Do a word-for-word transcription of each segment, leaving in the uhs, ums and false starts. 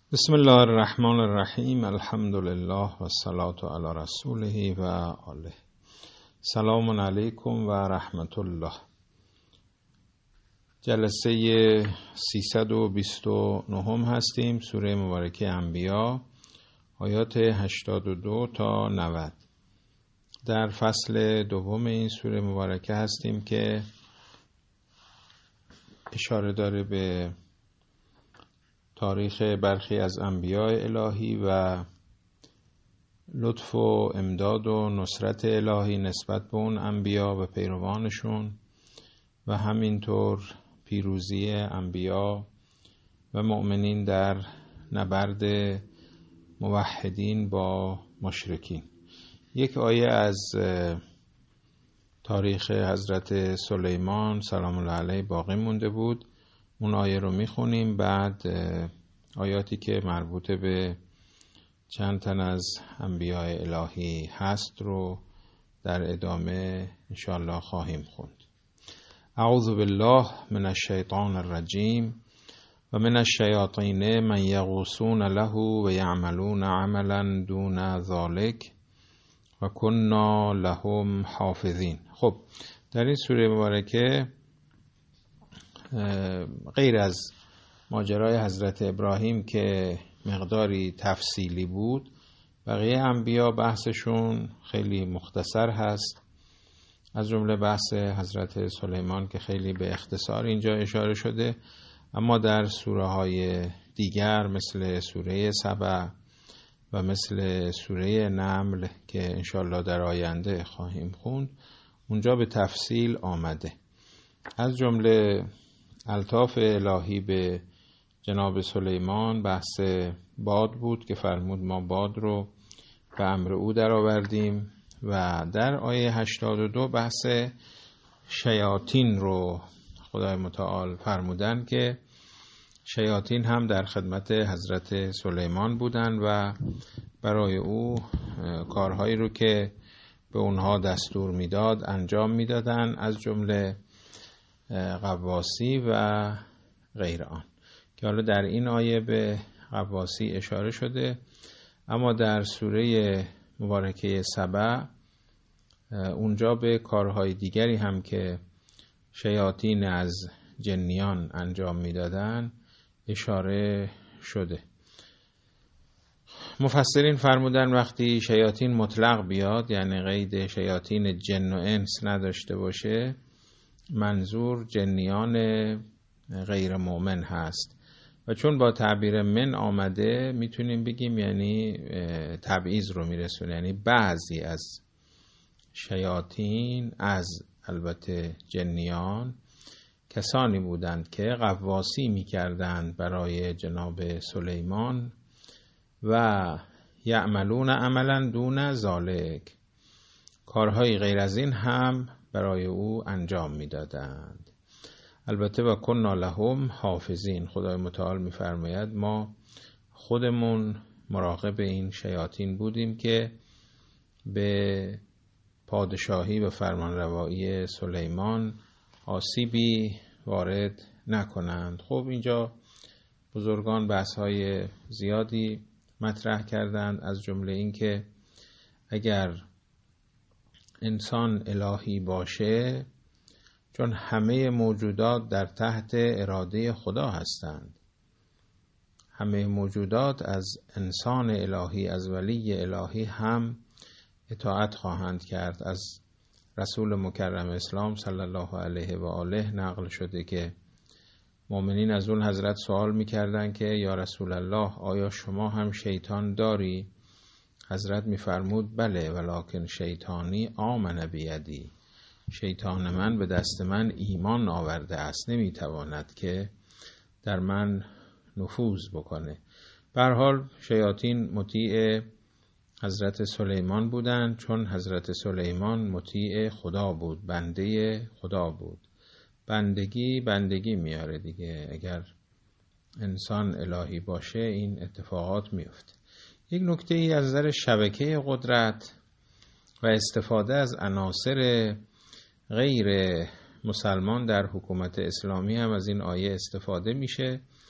بسم الله الرحمن الرحیم. الحمد لله و الصلاة علی رسوله و آله. سلام علیکم و رحمت الله. جلسه سیصد و بیست و نه هستیم. سوره مبارکه انبیا، آیات هشتاد و دو تا نود. در فصل دوم این سوره مبارکه هستیم که اشاره داره به تاریخ برخی از انبیاء الهی و لطف و امداد و نصرت الهی نسبت به اون انبیا و پیروانشون و همینطور پیروزی انبیا و مؤمنین در نبرد موحدین با مشرکین. یک آیه از تاریخ حضرت سلیمان سلام الله علیه باقی مونده بود. اون آیه رو میخونیم، بعد آیاتی که مربوط به چند تن از انبیاء الهی هست رو در ادامه انشاءالله خواهیم خوند. اعوذ بالله من الشیطان الرجیم و من الشیاطین من یغوصون له و یعملون عملا دون ذلک و کنا لهم حافظین. خب در این سوره مبارکه غیر از ماجرای حضرت ابراهیم که مقداری تفصیلی بود، بقیه انبیا بحثشون خیلی مختصر هست، از جمله بحث حضرت سلیمان که خیلی به اختصار اینجا اشاره شده. اما در سوره های دیگر مثل سوره سبع و مثل سوره نمل که انشالله در آینده خواهیم خوند، اونجا به تفصیل آمده. از جمله الطاف الهی به جناب سلیمان بحث باد بود که فرمود ما باد رو به امر او در آوردیم، و در آیه هشتاد و دو بحث شیاطین رو خدای متعال فرمودن که شیاطین هم در خدمت حضرت سلیمان بودن و برای او کارهایی رو که به اونها دستور میداد انجام میدادن، از جمله غواصی و غیر آن، که حالا در این آیه به غواصی اشاره شده. اما در سوره مبارکه سبع اونجا به کارهای دیگری هم که شیاطین از جنیان انجام میدادن اشاره شده. مفسرین فرمودن وقتی شیاطین مطلق بیاد، یعنی قید شیاطین جن و انس نداشته باشه، منظور جنیان غیر مؤمن هست. و چون با تعبیر من آمده میتونیم بگیم یعنی تبعیض رو میرسونه، یعنی بعضی از شیاطین از البته جنیان کسانی بودند که غواصی میکردند برای جناب سلیمان و یعملون عملا دون ذالک، کارهای غیر از این هم برای او انجام میدادند. البته و کنا لهم حافظین، خدای متعال میفرماید ما خودمون مراقب این شیاطین بودیم که به پادشاهی و فرمانروایی سلیمان آسیبی وارد نکنند. خب اینجا بزرگان بحث‌های زیادی مطرح کردند، از جمله این که اگر انسان الهی باشه، چون همه موجودات در تحت اراده خدا هستند، همه موجودات از انسان الهی، از ولی الهی هم اطاعت خواهند کرد. از رسول مکرم اسلام صلی الله علیه و آله نقل شده که مؤمنین از اون حضرت سوال می‌کردند که یا رسول الله آیا شما هم شیطان داری؟ حضرت می‌فرمود بله، ولکن شیطانی آمن بیدی، شیطان من به دست من ایمان آورده است، نمی‌تواند که در من نفوذ بکنه. به هر حال شیاطین مطیع حضرت سلیمان بودند، چون حضرت سلیمان مطیع خدا بود، بنده خدا بود. بندگی بندگی میاره دیگه، اگر انسان الهی باشه این اتفاقات میفته. یک نکته ای از نظر شبکه قدرت و استفاده از عناصر غیر مسلمان در حکومت اسلامی هم از این آیه استفاده میشه.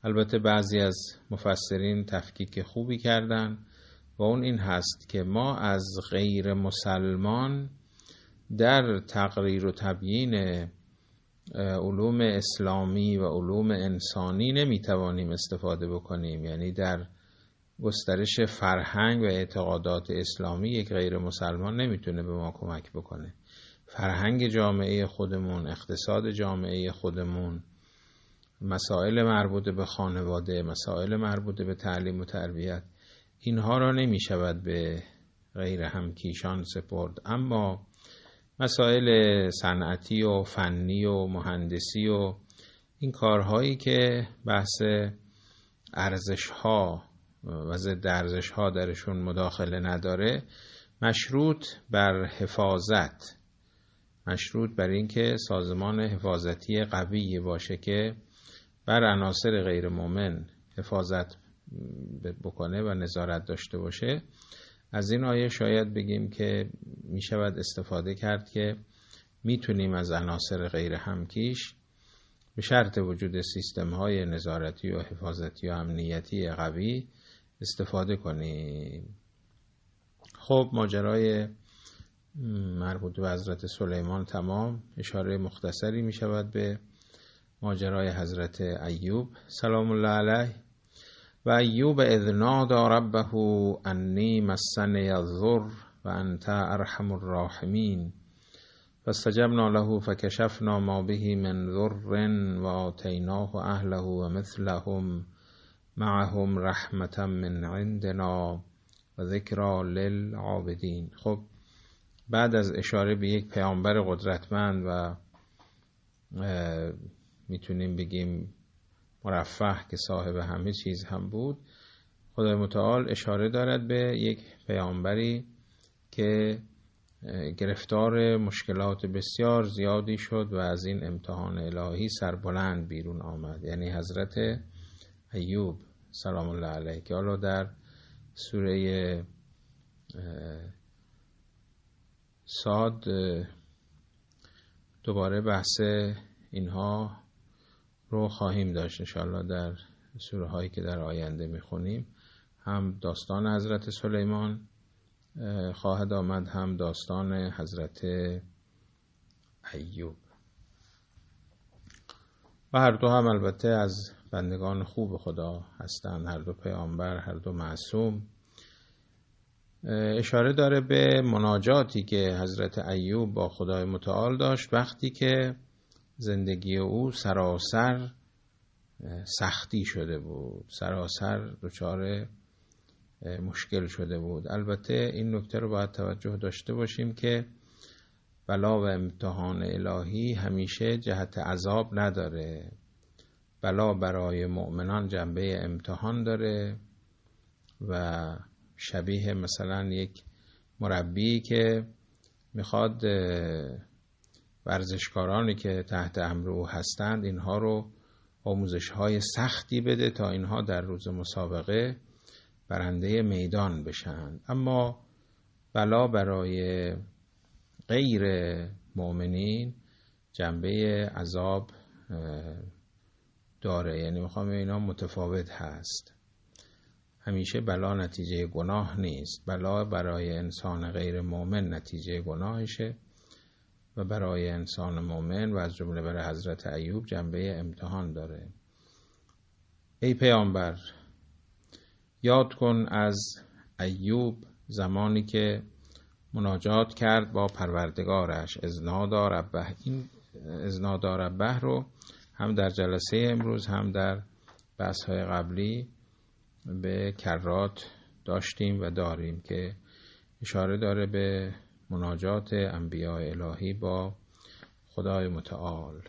البته بعضی از مفسرین تفکیک خوبی کردن و اون این هست که ما از غیر مسلمان در تقریر و تبیین علوم اسلامی و علوم انسانی نمیتوانیم استفاده بکنیم. یعنی در گسترش فرهنگ و اعتقادات اسلامی یک غیر مسلمان نمیتونه به ما کمک بکنه. فرهنگ جامعه خودمون، اقتصاد جامعه خودمون، مسائل مربوط به خانواده، مسائل مربوط به تعلیم و تربیت، اینها را نمی شود به غیر همکیشان سپرد. اما مسائل صنعتی و فنی و مهندسی و این کارهایی که بحث ارزش‌ها و ضد ارزش‌ها درشون مداخله نداره، مشروط بر حفاظت، مشروط بر این که سازمان حفاظتی قوی باشه که بر عناصر غیر مؤمن حفاظت بکنه و نظارت داشته باشه. از این آیه شاید بگیم که می شود استفاده کرد که میتونیم از عناصر غیر همکیش به شرط وجود سیستم های نظارتی و حفاظتی و امنیتی قوی استفاده کنیم. خب ماجرای مربوط به حضرت سلیمان تمام. اشاره مختصری می شود به ماجرای حضرت ایوب سلام الله علیه. و ایوب اذ نادی ربه انی مسنی الضر و انت ارحم الراحمین فاستجبنا له فکشفنا ما به من ضر و آتیناه اهله و مثلهم معهم رحمة من عندنا و ذکرا للعابدین. خب بعد از اشاره به یک پیامبر قدرتمند و میتونیم بگیم مرفه که صاحب همه چیز هم بود، خدای متعال اشاره دارد به یک پیامبری که گرفتار مشکلات بسیار زیادی شد و از این امتحان الهی سربلند بیرون آمد، یعنی حضرت ایوب سلام الله علیه، که حالا در سوره صاد دوباره بحث اینها رو خواهیم داشت انشاءالله در سوره هایی که در آینده میخونیم. هم داستان حضرت سلیمان خواهد آمد، هم داستان حضرت ایوب، و هر دو هم البته از بندگان خوب خدا هستند، هر دو پیامبر، هر دو معصوم. اشاره داره به مناجاتی که حضرت ایوب با خدای متعال داشت وقتی که زندگی او سراسر سختی شده بود، سراسر دچار مشکل شده بود. البته این نکته رو باید توجه داشته باشیم که بلا و امتحان الهی همیشه جهت عذاب نداره. بلا برای مؤمنان جنبه امتحان داره و شبیه مثلا یک مربی که میخواد ورزشکارانی که تحت امر او هستند اینها رو آموزش‌های سختی بده تا اینها در روز مسابقه برنده میدان بشن. اما بلا برای غیر مؤمنین جنبه عذاب داره، یعنی میخوام اینا متفاوت هست. همیشه بلا نتیجه گناه نیست، بلا برای انسان غیر مؤمن نتیجه گناهشه و برای انسان مؤمن و از جمله برای حضرت ایوب جنبه امتحان داره. ای پیامبر، یاد کن از ایوب زمانی که مناجات کرد با پروردگارش، اذ نادی ربه. این اذ نادی ربه رو هم در جلسه امروز هم در بحث‌های قبلی به کرات داشتیم و داریم که اشاره داره به مناجات انبیاء الهی با خدای متعال.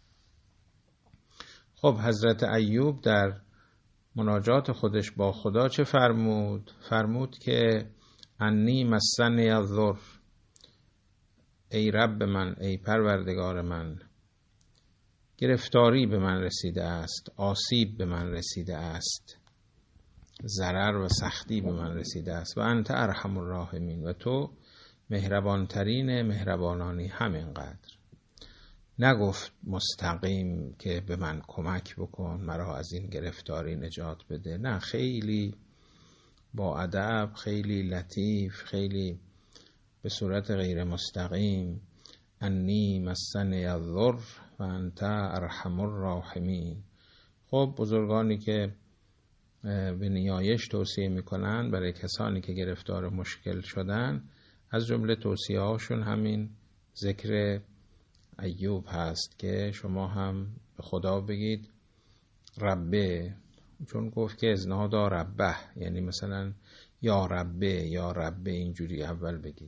خب حضرت ایوب در مناجات خودش با خدا چه فرمود؟ فرمود که انی مسنی الضر، ای رب من، ای پروردگار من، گرفتاری به من رسیده است، آسیب به من رسیده است، ضرر و سختی به من رسیده است. و انت ارحم الراحمین، و تو مهربانترین مهربانانی همینقدر. نگفت مستقیم که به من کمک بکن، مرا از این گرفتاری نجات بده. نه، خیلی با ادب، خیلی لطیف، خیلی به صورت غیر مستقیم، انی مسنی الضر و انت ارحم الراحمین. خب بزرگانی که به نیایش توصیه میکنن برای کسانی که گرفتار مشکل شدن، از جمله توصیه هاشون همین ذکر ایوب هست که شما هم به خدا بگید ربه، چون گفت که ازنادا ربه، یعنی مثلا یا ربه یا ربه، اینجوری اول بگید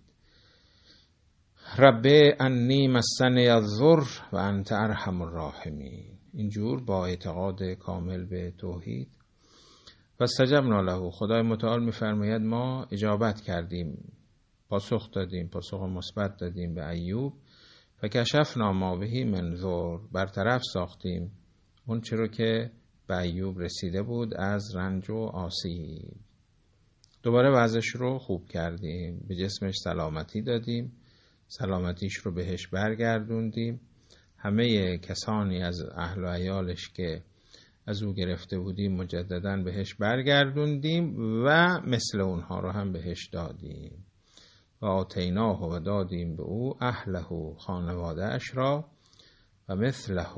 ربه انی مسنی الضر و انت ارحم الراحمین، اینجور با اعتقاد کامل به توحید. و استجبنا له، خدای متعال میفرماید ما اجابت کردیم، پاسخ دادیم، پاسخ مثبت دادیم به ایوب. فکشفنا ما به من ضر، برطرف ساختیم اون چرا که به ایوب رسیده بود از رنج و آسیب. دوباره وضعش رو خوب کردیم، به جسمش سلامتی دادیم، سلامتیش رو بهش برگردوندیم. همه کسانی از اهل و عیالش که از او گرفته بودیم مجدداً بهش برگردوندیم و مثل اونها رو هم بهش دادیم. و آتیناه و دادیم به او اهله، خانواده اش را، و مثله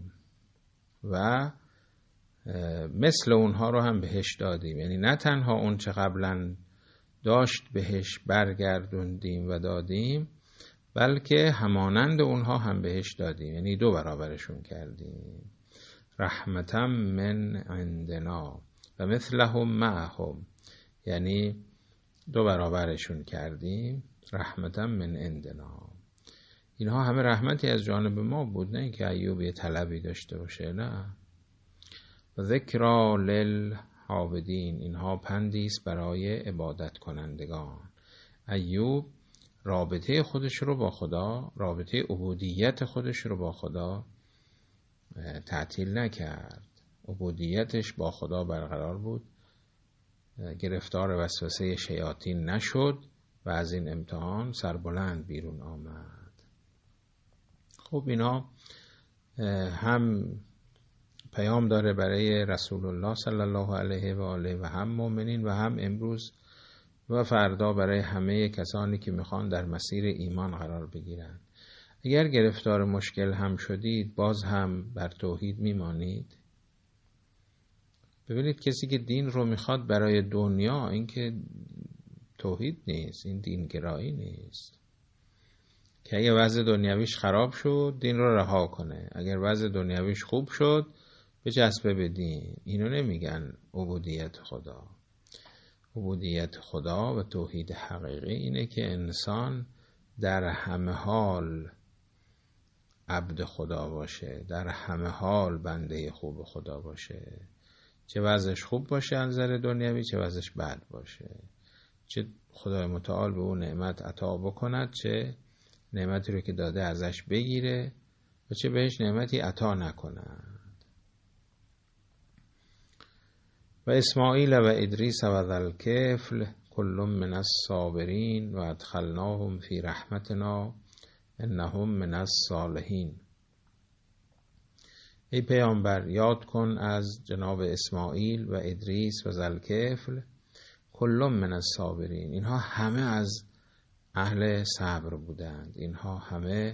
و مثل اونها رو هم بهش دادیم. یعنی نه تنها اون چه قبلا داشت بهش برگردوندیم و دادیم، بلکه همانند اونها هم بهش دادیم، یعنی دو برابرشون کردیم. رحمتا من عندنا و مثلهم معهم، یعنی دو برابرشون کردیم. رحمتا من عندنا، اینها همه رحمتی از جانب ما بود، نه اینکه ایوب یه طلبی داشته باشه، نه. و ذکرا للعابدین، اینها پندیست برای عبادت کنندگان. ایوب رابطه خودش رو با خدا، رابطه عبودیت خودش رو با خدا تعطیل نکرد، عبودیتش با خدا برقرار بود، گرفتار وسوسه شیاطین نشد و از این امتحان سربلند بیرون آمد. خب اینا هم پیام داره برای رسول الله صلی الله علیه و آله و هم مؤمنین و هم امروز و فردا برای همه کسانی که میخوان در مسیر ایمان قرار بگیرن. اگر گرفتار مشکل هم شدید، باز هم بر توحید میمانید. ببینید کسی که دین رو میخواد برای دنیا، این که توحید نیست، این دینگرایی نیست. که اگر وضع دنیویش خراب شد دین رو رها کنه، اگر وضع دنیویش خوب شد بچسبه به دین. اینو نمیگن عبودیت خدا. عبودیت خدا و توحید حقیقی اینه که انسان در همه حال عبد خدا باشه، در همه حال بنده خوب خدا باشه، چه وضعش خوب باشه از نظر دنیوی، چه وضعش بد باشه، چه خدای متعال به اون نعمت عطا بکند، چه نعمتی رو که داده ازش بگیره و چه بهش نعمتی عطا نکند. و اسماعیل و ادریس و ذوالکفل کل من الصابرین و ادخلناهم فی رحمتنا انهم من الصالحین. ای پیامبر یاد کن از جناب اسماعیل و ادریس و ذوالکفل، کل من الصابرین، اینها همه از اهل صبر بودند، اینها همه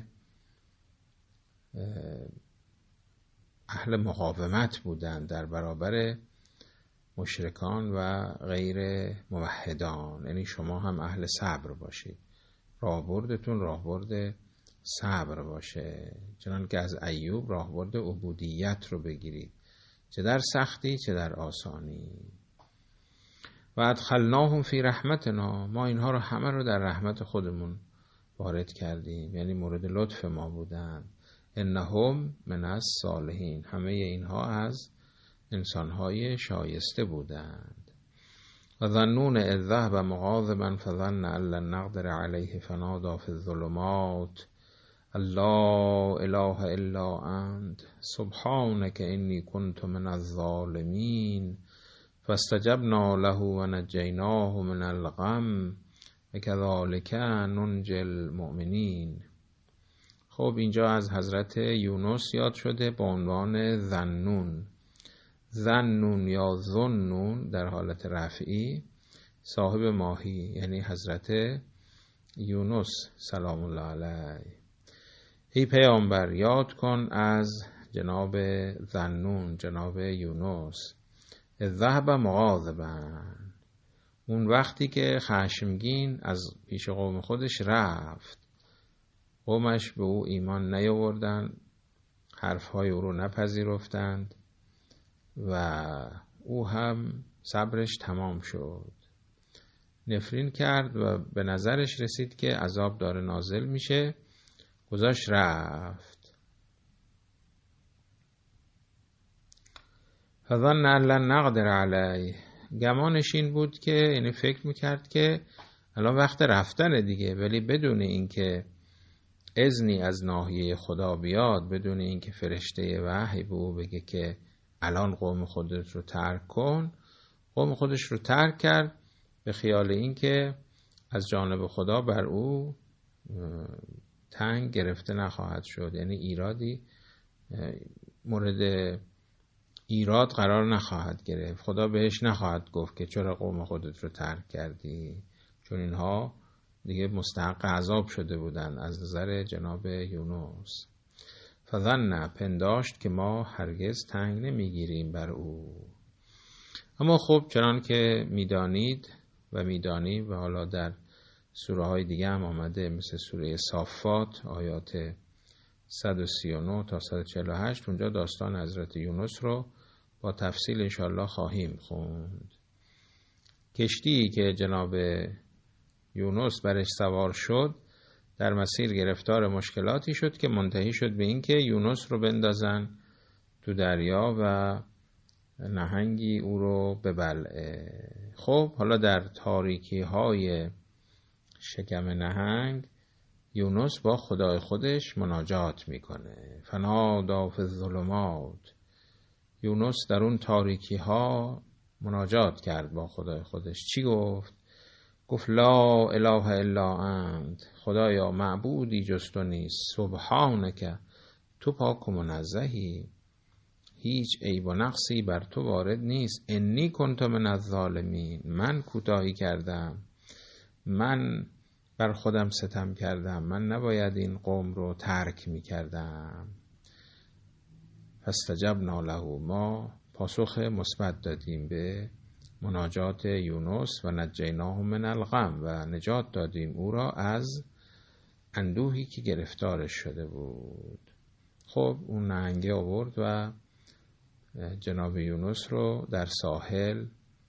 اهل مقاومت بودند در برابر مشرکان و غیر موحدان. یعنی شما هم اهل صبر باشید، راهبردتون راهبرد صبر باشه، چنان که از ایوب راهبرد عبودیت رو بگیرید، چه در سختی چه در آسانی. و ادخلناهم فی رحمتنا، ما اینها رو همه رو در رحمت خودمون وارد کردیم، یعنی مورد لطف ما بودن. انهم من الصالحین، همه اینها از انسانهای شایسته بودند. و ظنون اذ ذهب مغاضبا فظن ان لن نقدر علیه فنادی فی الظلمات لا اله الا انت سبحانك انی کنت من الظالمین فاستجبنا له و نجیناه من الغم و کذالک ننجی المؤمنین. خب اینجا از حضرت یونس یاد شده با عنوان ذنون. ذنون یا ذنون در حالت رفعی صاحب ماهی، یعنی حضرت یونس سلام الله علیه. ای پیامبر یاد کن از جناب ذنون، جناب یونس، ذهب مغاضبا، اون وقتی که خشمگین از پیش قوم خودش رفت. قومش به او ایمان نیاوردن، حرفهای او رو نپذیرفتند و او هم صبرش تمام شد. نفرین کرد و به نظرش رسید که عذاب داره نازل میشه، گذاشت رفت. فظن ان لن نقدر علیه، گمانش این بود که یعنی فکر میکرد که الان وقت رفتن دیگه، ولی بدون اینکه اذنی از ناحیه خدا بیاد، بدون اینکه فرشته وحی به او بگه که الان قوم خودت رو ترک کن، قوم خودش رو ترک کرد به خیال اینکه از جانب خدا بر او تنگ گرفته نخواهد شد، یعنی ایرادی مورد ایراد قرار نخواهد گرفت. خدا بهش نخواهد گفت که چرا قوم خودت رو ترک کردی، چون اینها دیگه مستحق عذاب شده بودن از نظر جناب یونس. فظن، پنداشت که ما هرگز تنگ نمیگیریم بر او. اما خب چنان که میدانید و میدانیم و حالا در سوره های دیگه هم آمده، مثل سوره صافات آیات صد و سی و نه تا صد و چهل و هشت، اونجا داستان حضرت یونس رو با تفصیل انشاءالله خواهیم خوند. کشتی که جناب یونس برش سوار شد در مسیر گرفتار مشکلاتی شد که منتهی شد به این که یونس رو بندازن تو دریا و نهنگی او رو ببلعه. خب حالا در تاریکی های شکم نهنگ یونس با خدای خودش مناجات میکنه. فنادا فی الظلمات، یونس در اون تاریکی ها مناجات کرد با خدای خودش. چی گفت؟ گفت لا اله الا انت، خدایا معبودی جز تو نیست، سبحانک، تو پاک و منزهی، هیچ عیب و نقصی بر تو وارد نیست. انی کنت من الظالمین، من کوتاهی کردم، من بر خودم ستم کردم، من نباید این قوم رو ترک می کردم. فاستجبنا له، ما پاسخ مثبت دادیم به مناجات یونس و نجیناه من الغم، و نجات دادیم او را از اندوهی که گرفتارش شده بود. خب اون نهنگه آورد و جناب یونس رو در ساحل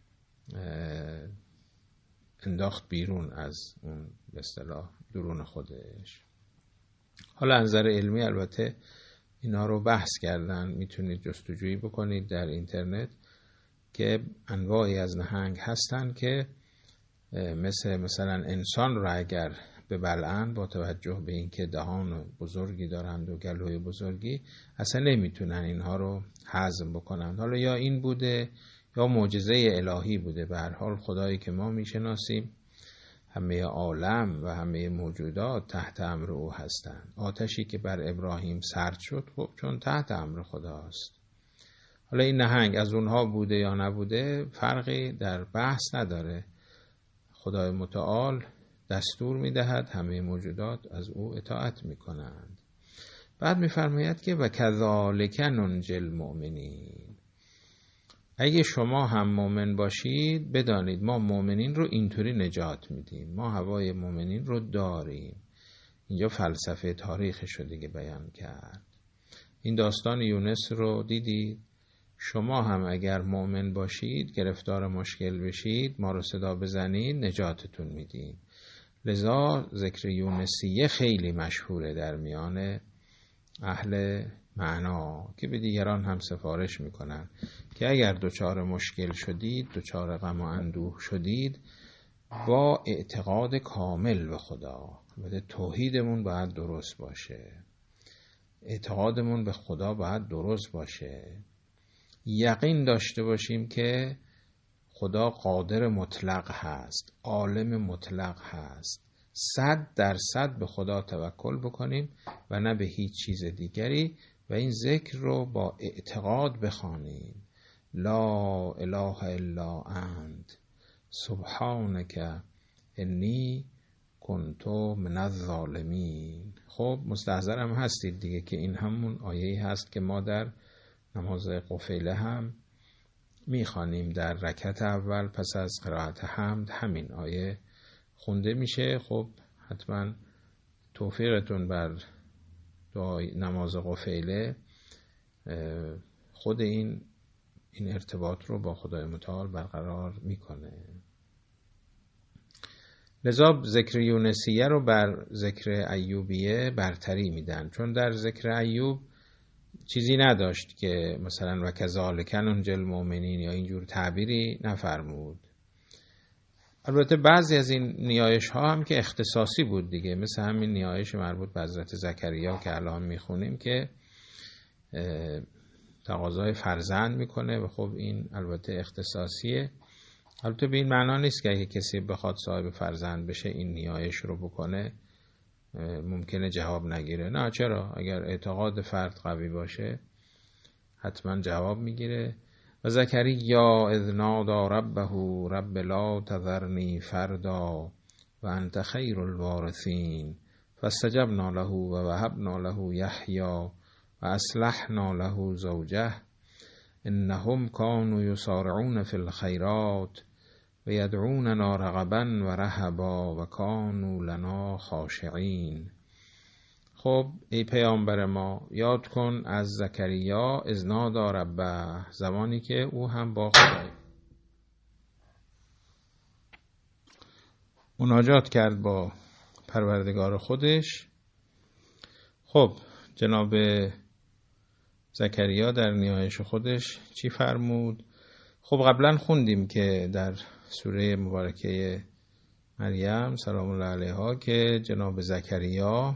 انداخت بیرون از اون به اصطلاح درون خودش. حالا از نظر علمی البته اینا رو بحث کردن، میتونید جستجویی بکنید در اینترنت که انواعی از نهنگ هستن که مثل مثلا انسان رو اگر ببلعن با توجه به اینکه دهان بزرگی دارند و گلوی بزرگی، اصلا نمیتونن اینها رو هضم بکنن. حالا یا این بوده یا معجزه الهی بوده. به هر حال خدایی که ما میشناسیم همه عالم و همه موجودات تحت امر او هستند. آتشی که بر ابراهیم سرد شد، خب چون تحت امر خداست. حالا این نهنگ از اونها بوده یا نبوده فرقی در بحث نداره. خدای متعال دستور میدهد، همه موجودات از او اطاعت میکنند. بعد میفرماید که و کذالک ننجی المؤمنین، اگه شما هم مؤمن باشید بدانید ما مؤمنین رو اینطوری نجات میدیم، ما هوای مؤمنین رو داریم. اینجا فلسفه تاریخش رو دیگه بیان کرد. این داستان یونس رو دیدید؟ شما هم اگر مؤمن باشید، گرفتار مشکل بشید، ما رو صدا بزنید، نجاتتون میدیم. لذا ذکر یونسیه خیلی مشهوره در میان اهل معنا که به دیگران هم سفارش میکنن که اگر دچار مشکل شدید، دچار غم و اندوه شدید، با اعتقاد کامل به خدا، و توحیدمون باید درست باشه، اعتقادمون به خدا باید درست باشه، یقین داشته باشیم که خدا قادر مطلق هست، عالم مطلق هست، صد درصد به خدا توکل بکنیم و نه به هیچ چیز دیگری و این ذکر رو با اعتقاد بخوانیم. لا اله الا انت سبحانک انی کنت من الظالمین. خب مستحضرم هستید دیگه که این همون آیه‌ای هست که ما در نماز قفیله هم میخوانیم. در رکعت اول پس از قرائت حمد همین آیه خونده میشه. خب حتما توفیقتون بر دعای نماز قفیله خود این این ارتباط رو با خدای متعال برقرار میکنه. لذا ذکر یونسیه رو بر ذکر ایوبیه برتری میدن، چون در ذکر ایوب چیزی نداشت که مثلا و کذالک ننجی المؤمنین یا اینجور تعبیری نفرمود. البته بعضی از این نیایش ها هم که اختصاصی بود دیگه، مثل همین نیایش مربوط به حضرت زکریا که الان میخونیم که تقاضای فرزند میکنه و خب این البته اختصاصیه. البته به این معنا نیست که اگه کسی بخواد صاحب فرزند بشه این نیایش رو بکنه ممکنه جواب نگیره. نه، چرا؟ اگر اعتقاد فرد قوی باشه حتما جواب میگیره. و زکریا اذ نادى ربه رب لا تذرنی فردا و انت خیر الوارثین فاستجبنا له و وهبنا له یحیی و اصلحنا له زوجه انهم كانوا یسارعون فی الخیرات و یدعوننا رغبا و رهبا و کانوا لنا خاشعین. خب ای پیامبر ما یاد کن از زکریا اذ نادى ربه، زمانی که او هم با خدای مناجات کرد با پروردگار خودش. خب جناب زکریا در نیایش خودش چی فرمود؟ خب قبلا خوندیم که در سوره مبارکه مریم سلام الله علیها که جناب زکریا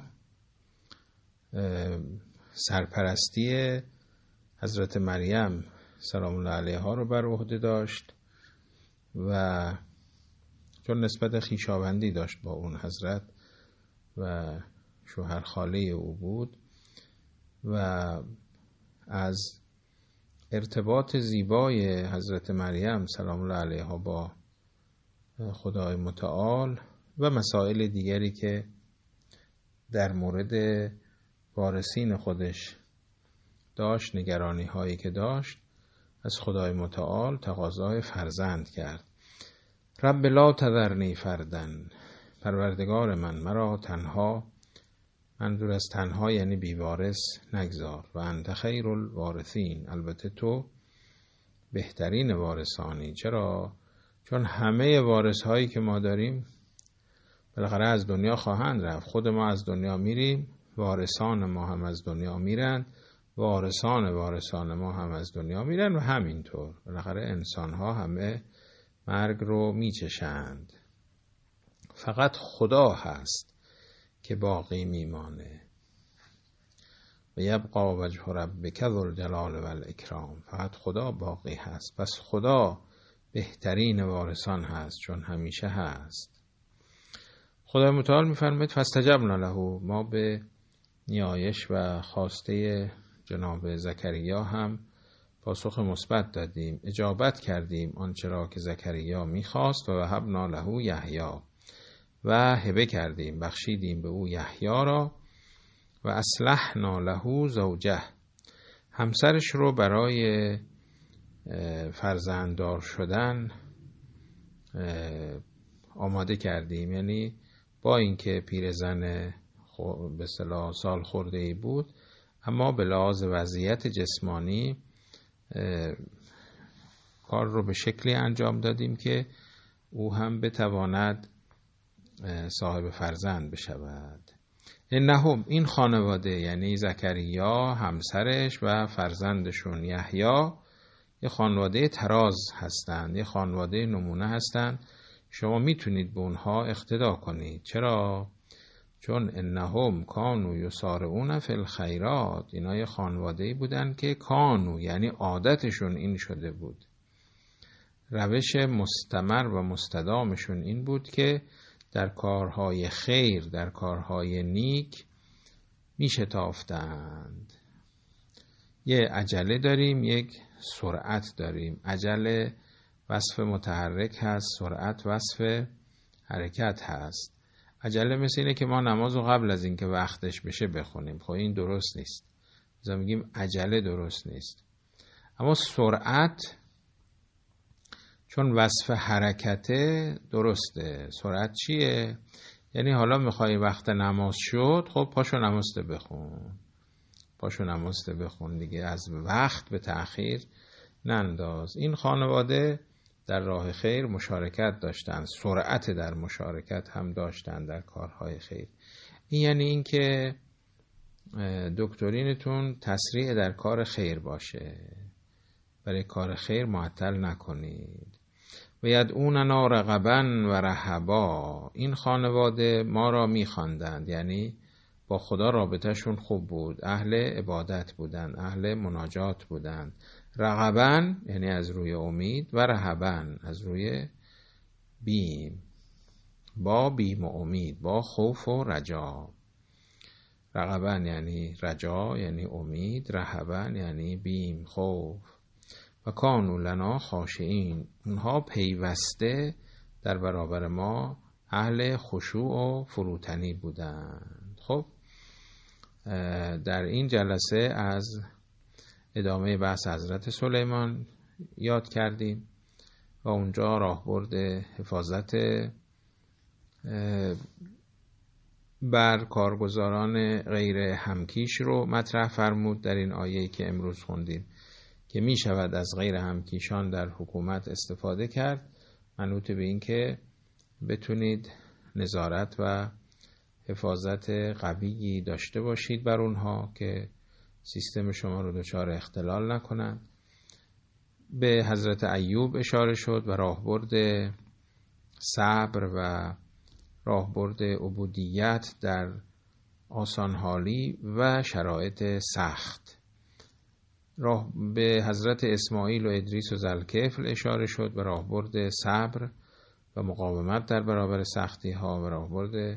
سرپرستی حضرت مریم سلام الله علیها رو بر عهده داشت و چون نسبت خویشاوندی داشت با اون حضرت و شوهر خاله او بود و از ارتباط زیبای حضرت مریم سلام الله علیها با خدای متعال و مسائل دیگری که در مورد وارثین خودش داشت، نگرانی هایی که داشت، از خدای متعال تقاضای فرزند کرد. رب لا تذرنی فردن، پروردگار من مرا تنها، منظور از تنها یعنی بیوارث، نگذار. و انت خیر الوارثین، البته تو بهترین وارثانی. چرا؟ چون همه وارث هایی که ما داریم بالاخره از دنیا خواهند رفت. خود ما از دنیا میریم، وارثان ما هم از دنیا میرن، وارثان وارثان ما هم از دنیا میرن و همینطور بالاخره انسان ها همه مرگ رو میچشند. فقط خدا هست که باقی میمانه. و یبقى وجه ربک ذو الجلال والاکرام، فقط خدا باقی هست. پس خدا بهترین وارثان هست چون همیشه هست. خدای متعال میفرماید فاستجبنا له، ما به نیایش و خواسته جناب زکریا هم پاسخ مثبت دادیم، اجابت کردیم آنچه را که زکریا میخواست. و وهبنا له یحیی، و هبه کردیم، بخشیدیم به او یحیی را. و اصلحنا له زوجه، همسرش رو برای فرزنددار شدن آماده کردیم. یعنی با اینکه پیرزن به اصطلاح سال خورده ای بود، اما به لحاظ وضعیت جسمانی کار رو به شکلی انجام دادیم که او هم بتواند صاحب فرزند بشود. انهم، این خانواده یعنی زکریا، همسرش و فرزندشون یحیی، یه خانواده تراز هستند، یه خانواده نمونه هستند. شما میتونید به اونها اقتدا کنید. چرا؟ چون انهم کانوا یسارعون فی الخیرات، اینا یه خانواده‌ای بودن که کانو یعنی عادتشون این شده بود، روش مستمر و مستدامشون این بود که در کارهای خیر، در کارهای نیک می شتافتند. یه عجله داریم، یک سرعت داریم. عجله وصف متحرک هست، سرعت وصف حرکت هست. عجله مثل اینه که ما نماز رو قبل از اینکه وقتش بشه بخونیم. خب این درست نیست. مثلا میگیم عجله درست نیست. اما سرعت چون وصف حرکته درسته. سرعت چیه؟ یعنی حالا میخوای وقت نماز شد، خب پاشو نمازت بخون. پاشو نمازت بخون دیگه، از وقت به تأخیر ننداز. این خانواده در راه خیر مشارکت داشتن، سرعت در مشارکت هم داشتن در کارهای خیر. این یعنی این که دکترینتون تسریع در کار خیر باشه، برای کار خیر معطل نکنید. و یدعوننا رغبا و رهبا، این خانواده ما را میخواندند، یعنی با خدا رابطهشون خوب بود، اهل عبادت بودند، اهل مناجات بودند. رغبا یعنی از روی امید، و رهبا از روی بیم، با بیم و امید، با خوف و رجا. رغبا یعنی رجا، یعنی امید. رهبا یعنی بیم، خوف. و کانوا لنا خاشعین، اونها پیوسته در برابر ما اهل خشوع و فروتنی بودند. خب در این جلسه از ادامه بحث حضرت سلیمان یاد کردیم و اونجا راهبرد حفاظت بر کارگزاران غیر همکیش رو مطرح فرمود در این آیه‌ای که امروز خوندیم، که می شود از غیر همکیشان در حکومت استفاده کرد، منوط به این که بتونید نظارت و حفاظت قوی داشته باشید بر اونها که سیستم شما رو دچار اختلال نکنند. به حضرت ایوب اشاره شد و راهبرد صبر و راهبرد عبودیت در آسان حالی و شرایط سخت. راه به حضرت اسماعیل و ادریس و ذوالکفل اشاره شد و راهبرد صبر و مقاومت در برابر سختی ها و راهبرد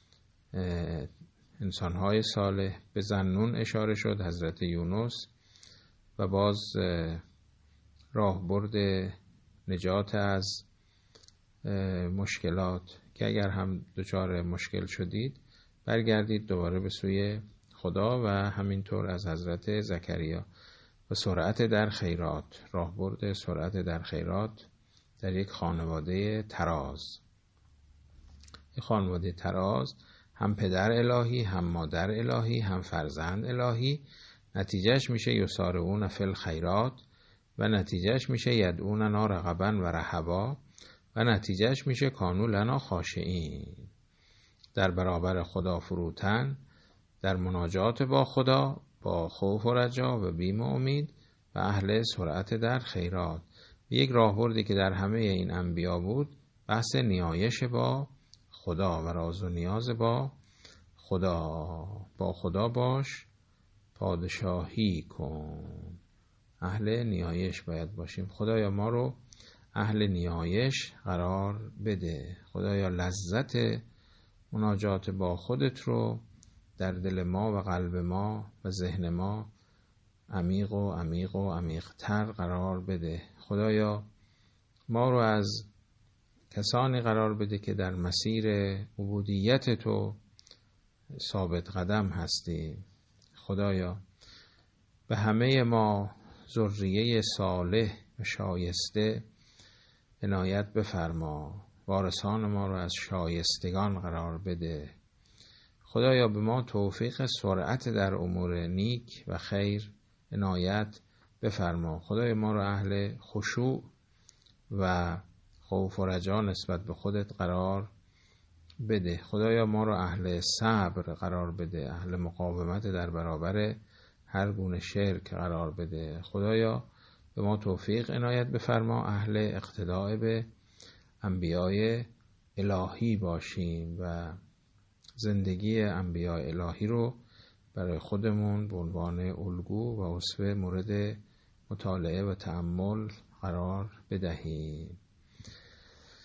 انسان های صالح. به ذوالنون اشاره شد، حضرت یونس، و باز راهبرد نجات از مشکلات، که اگر هم دچار مشکل شدید برگردید دوباره به سوی خدا، و همینطور از حضرت زکریا. و سرعت در خیرات، راهبرد سرعت در خیرات در یک خانواده تراز. یک خانواده تراز، هم پدر الهی، هم مادر الهی، هم فرزند الهی. نتیجهش میشه یسارعون فی الخیرات، و نتیجهش میشه یدعوننا رغبا و رهبا، و نتیجهش میشه کانوا لنا خاشعین، در برابر خدا فروتن، در مناجات با خدا با خوف و رجا و بیم و امید، و اهل سرعت در خیرات. یک راهبردی که در همه این انبیا بود، بحث نیایش با خدا و راز و نیاز با خدا. با خدا باش، پادشاهی کن. اهل نیایش باید باشیم. خدایا ما رو اهل نیایش قرار بده. خدایا لذت مناجات با خودت رو در دل ما و قلب ما و ذهن ما عمیق و عمیق و عمیق‌تر قرار بده. خدایا ما رو از کسانی قرار بده که در مسیر عبودیت تو ثابت قدم هستیم. خدایا به همه ما ذریه صالح و شایسته عنایت بفرما. وارثان ما رو از شایستگان قرار بده. خدایا به ما توفیق سرعت در امور نیک و خیر عنایت بفرما. خدایا ما رو اهل خشوع و خوف و رجا نسبت به خودت قرار بده. خدایا ما رو اهل صبر قرار بده، اهل مقاومت در برابر هر گونه شرک قرار بده. خدایا به ما توفیق عنایت بفرما، اهل اقتداء به انبیای الهی باشیم و زندگی انبیای الهی رو برای خودمون به عنوان الگو و اسوه مورد مطالعه و تأمل قرار بدهیم.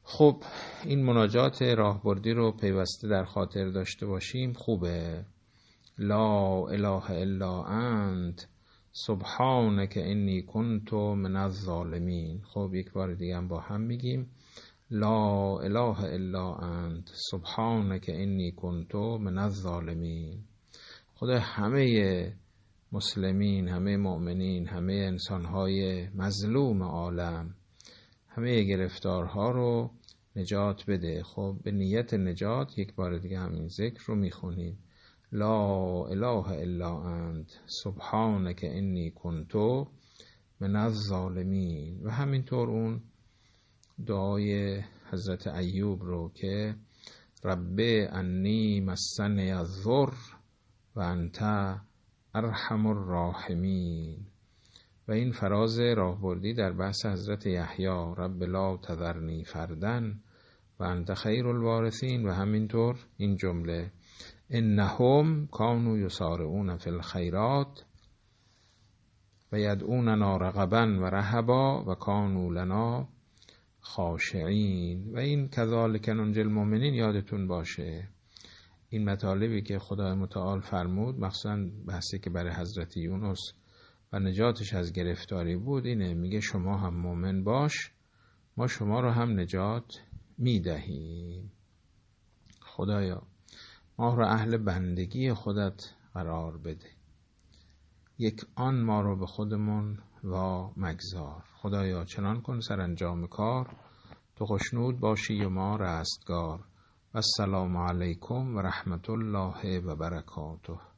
خب این مناجات راهبردی رو پیوسته در خاطر داشته باشیم خوبه. لا اله الا انت سبحانک انی کنت من الظالمین. خب یک بار دیگه هم با هم میگیم لا اله الا انت سبحانک انی کنت من الظالمین. خدا همه مسلمین، همه مؤمنین، همه انسانهای مظلوم عالم، همه گرفتارها رو نجات بده. خب به نیت نجات یک بار دیگه همین ذکر رو میخونیم لا اله الا انت سبحانک انی کنت من الظالمین. و همینطور اون دعای حضرت ایوب رو که رب انی مسنی الضر و انت ارحم الراحمین. و این فراز راهبردی در بحث حضرت یحیی رب لا تذرنی فردن و انت خیر الوارثین. و همینطور این جمله انهم کانوا یسارعون فی الخیرات و یدعوننا رغبا و رهبا و کانوا لنا خاشعین. و این کذالک ننجی المؤمنین یادتون باشه. این مطالبی که خدای متعال فرمود مخصوصا بحثی که برای حضرت یونس و نجاتش از گرفتاری بود اینه، میگه شما هم مؤمن باش ما شما رو هم نجات میدهیم. خدایا ما رو اهل بندگی خودت قرار بده، یک آن ما رو به خودمون و مگذار. خدایا چنان کن سرانجام کار تو خوشنود باشی و ما رستگار. و السلام علیکم و رحمت الله و برکاته.